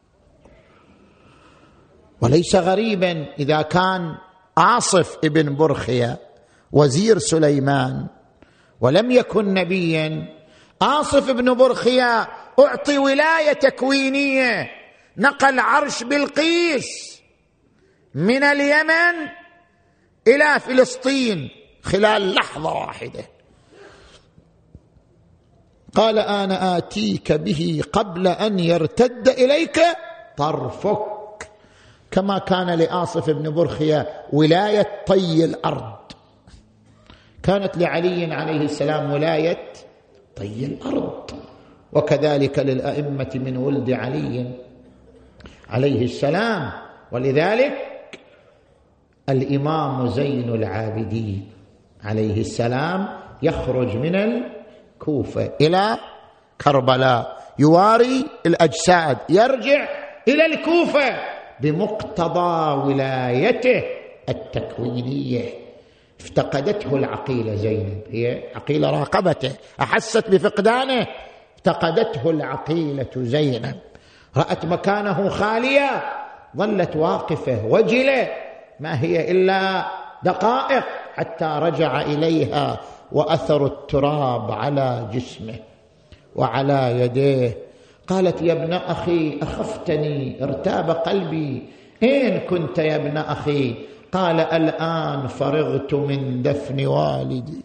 وليس غريبا إذا كان عاصف ابن برخيا وزير سليمان ولم يكن نبيا. عاصف ابن برخيا أعطي ولاية تكوينية، نقل عرش بلقيس من اليمن إلى فلسطين خلال لحظة واحدة. قال: أنا آتيك به قبل أن يرتد إليك طرفك. كما كان لآصف بن برخيا ولاية طي الأرض، كانت لعلي عليه السلام ولاية طي الأرض، وكذلك للأئمة من ولد علي عليه السلام. ولذلك الإمام زين العابدين عليه السلام يخرج من الكوفة إلى كربلاء يواري الأجساد، يرجع إلى الكوفة بمقتضى ولايته التكوينية. افتقدته العقيلة زينب، هي عقيلة راقبته، أحست بفقدانه، افتقدته العقيلة زينب، رأت مكانه خالية، ظلت واقفة وجلة، ما هي إلا دقائق حتى رجع إليها، وأثر التراب على جسمه وعلى يديه. قالت: يا ابن أخي أخفتني، ارتاب قلبي، أين كنت يا ابن أخي؟ قال: الآن فرغت من دفن والدي.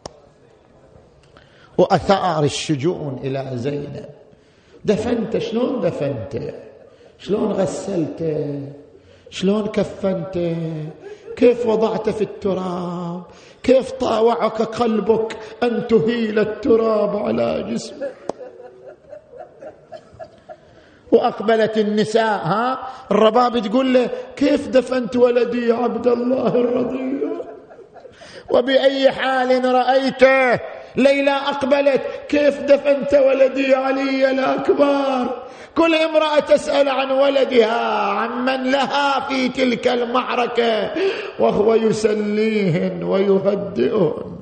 وأثار الشجون إلى زينب: دفنت؟ شلون دفنت؟ شلون غسلت؟ شلون كفنت؟ كيف وضعت في التراب؟ كيف طاوعك قلبك أن تهيل التراب على جسمك؟ وأقبلت النساء، ها الرباب تقول له: كيف دفنت ولدي عبد الله الرضيع؟ وبأي حال رأيته؟ ليلى أقبلت: كيف دفنت ولدي علي الأكبر؟ كل امرأة تسأل عن ولدها، عمن لها في تلك المعركة، وهو يسليهن ويهدئهن.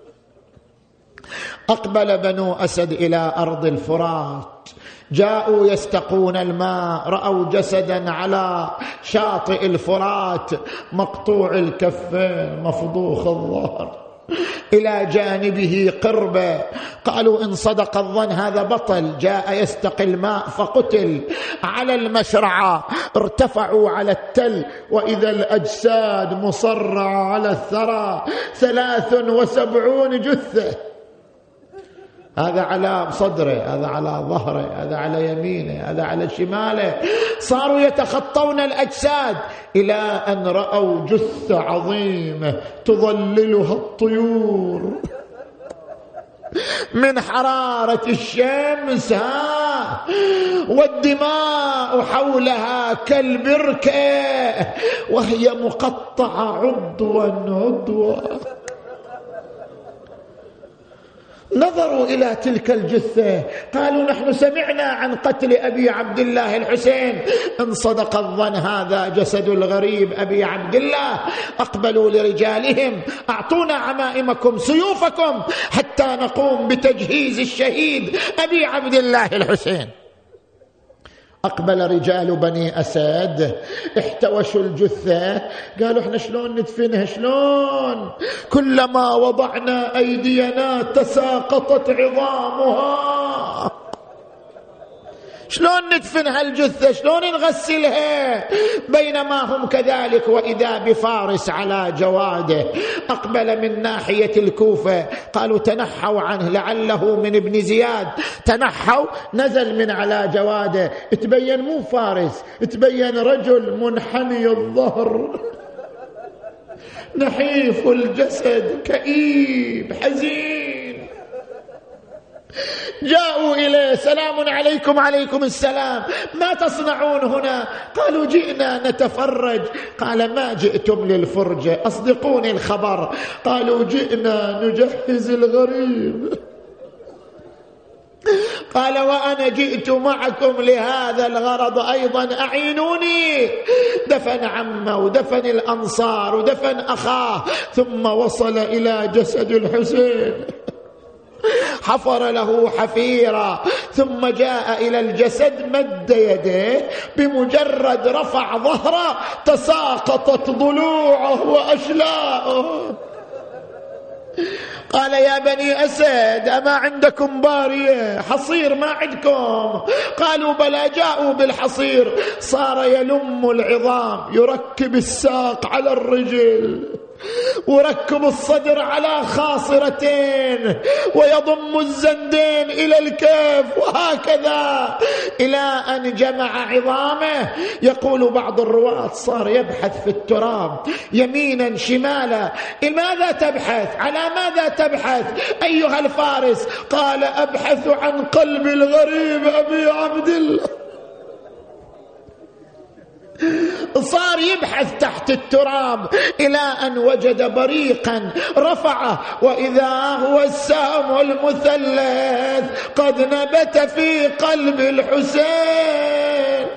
أقبل بنو أسد إلى أرض الفرات، جاءوا يستقون الماء، رأوا جسدا على شاطئ الفرات مقطوع الكفين مفضوخ الظهر، إلى جانبه قربة. قالوا إن صدق الظن هذا بطل جاء يستقي الماء فقتل. على المشرعة ارتفعوا على التل، وإذا الأجساد مصرعة على الثرى، ثلاث وسبعون جثة، هذا على صدره، هذا على ظهره، هذا على يمينه، هذا على شماله. صاروا يتخطون الأجساد إلى أن رأوا جثة عظيمة تظللها الطيور من حرارة الشمس، ها، والدماء حولها كالبركة، وهي مقطعة عضوا عضوا. نظروا إلى تلك الجثة قالوا: نحن سمعنا عن قتل أبي عبد الله الحسين، إن صدق الظن هذا جسد الغريب أبي عبد الله. أقبلوا لرجالهم: أعطونا عمائمكم سيوفكم حتى نقوم بتجهيز الشهيد أبي عبد الله الحسين. أقبل رجال بني أسد، احتوشوا الجثة، قالوا: احنا شلون ندفنها؟ شلون؟ كلما وضعنا أيدينا تساقطت عظامها، شلون ندفن هالجثة؟ شلون نغسلها؟ بينما هم كذلك، وإذا بفارس على جواده أقبل من ناحية الكوفة. قالوا: تنحوا عنه لعله من ابن زياد. تنحوا، نزل من على جواده، تبين مو فارس، تبين رجل منحني الظهر نحيف الجسد كئيب حزين. جاءوا إليه: سلام عليكم. عليكم السلام، ما تصنعون هنا؟ قالوا: جئنا نتفرج. قال: ما جئتم للفرجة، أصدقوني الخبر. قالوا: جئنا نجهز الغريب. قال: وأنا جئت معكم لهذا الغرض أيضا، أعينوني. دفن عمه ودفن الأنصار ودفن أخاه، ثم وصل إلى جسد الحسين، حفر له حفيرة، ثم جاء إلى الجسد، مد يديه، بمجرد رفع ظهره تساقطت ضلوعه وأشلاؤه. قال: يا بني أسد، أما عندكم بارية حصير؟ ما عندكم؟ قالوا: بلى. جاءوا بالحصير، صار يلم العظام، يركب الساق على الرجل، وركب الصدر على خاصرتين، ويضم الزندين إلى الكف، وهكذا إلى أن جمع عظامه. يقول بعض الرواة: صار يبحث في التراب يمينا شمالا. ماذا تبحث؟ على ماذا تبحث أيها الفارس؟ قال: أبحث عن قلب الغريب أبي عبد الله. صار يبحث تحت التراب إلى أن وجد بريقا رفعه، وإذا هو السهم المثلث قد نبت في قلب الحسين.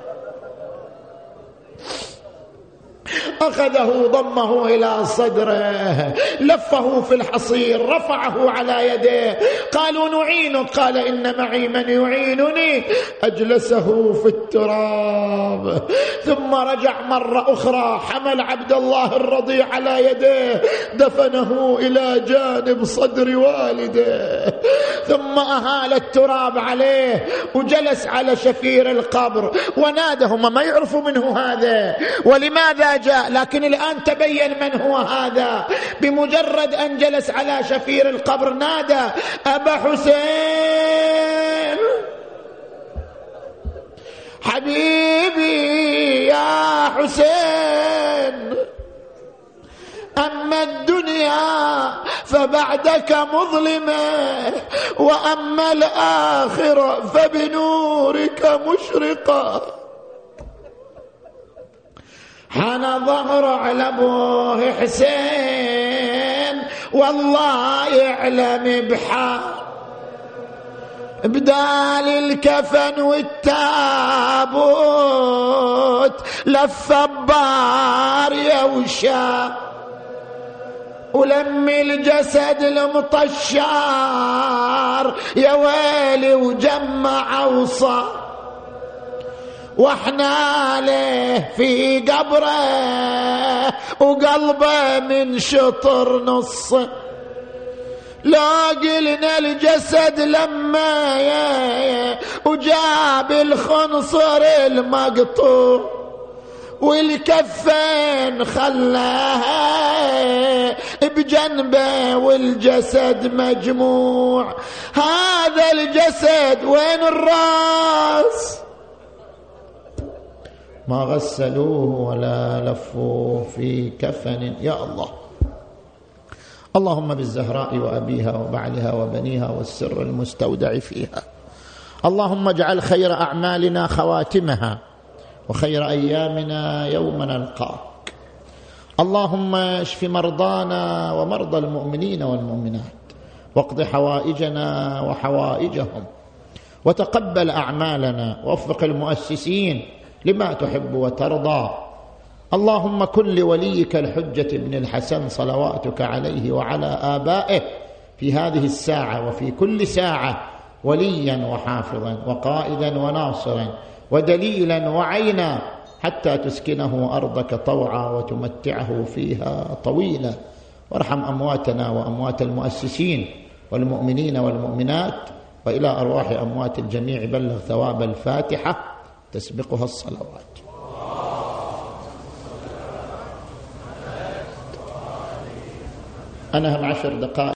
أخذه ضمه إلى صدره، لفه في الحصير، رفعه على يديه. قالوا: نعينك. قال: إن معي من يعينني. أجلسه في التراب، ثم رجع مرة أخرى، حمل عبد الله الرضيع على يديه، دفنه إلى جانب صدر والده، ثم أهال التراب عليه، وجلس على شفير القبر ونادهم. ما يعرفوا منه هذا ولماذا جاء، لكن الآن تبين من هو هذا. بمجرد أن جلس على شفير القبر نادى: أبا حسين، حبيبي يا حسين، أما الدنيا فبعدك مظلمة، وأما الآخرة فبنورك مشرقة. حان ظهر على أبوه حسين، والله يعلم بحال بدال الكفن والتابوت لف الضار يا وشا ولم الجسد المطشار يا ويلي وجمع وصار واحنا له في قبره وقلبه من شطر نص. لا قلنا الجسد لما يا وجاب الخنصر المقطوع والكفين خلاها بجنبه والجسد مجموع. هذا الجسد وين الراس؟ ما غسلوه ولا لفوه في كفن. يا الله، اللهم بالزهراء وأبيها وبعلها وبنيها والسر المستودع فيها، اللهم اجعل خير أعمالنا خواتمها وخير أيامنا يوم نلقاك. اللهم اشف مرضانا ومرضى المؤمنين والمؤمنات واقض حوائجنا وحوائجهم وتقبل أعمالنا ووفق المؤسسين لما تحب وترضى. اللهم كن لوليك الحجة ابن الحسن صلواتك عليه وعلى آبائه في هذه الساعة وفي كل ساعة وليا وحافظا وقائدا وناصرا ودليلا وعينا حتى تسكنه أرضك طوعا وتمتعه فيها طويلا. وارحم أمواتنا وأموات المؤسسين والمؤمنين والمؤمنات، وإلى أرواح أموات الجميع بلغ ثواب الفاتحة تسبقها الصلوات. أنا هم عشر دقائق